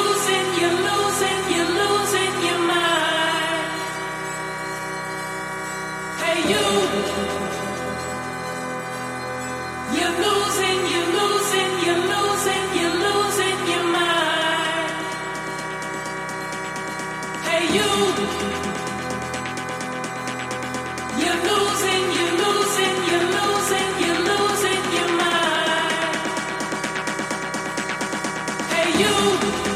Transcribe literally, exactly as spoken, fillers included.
losing, you're losing, you're losing your mind. Hey you, you're losing, you're losing, you're losing, you're losing your mind. Hey you, you're losing, you're losing, you're losing, you're losing your mind. Hey you.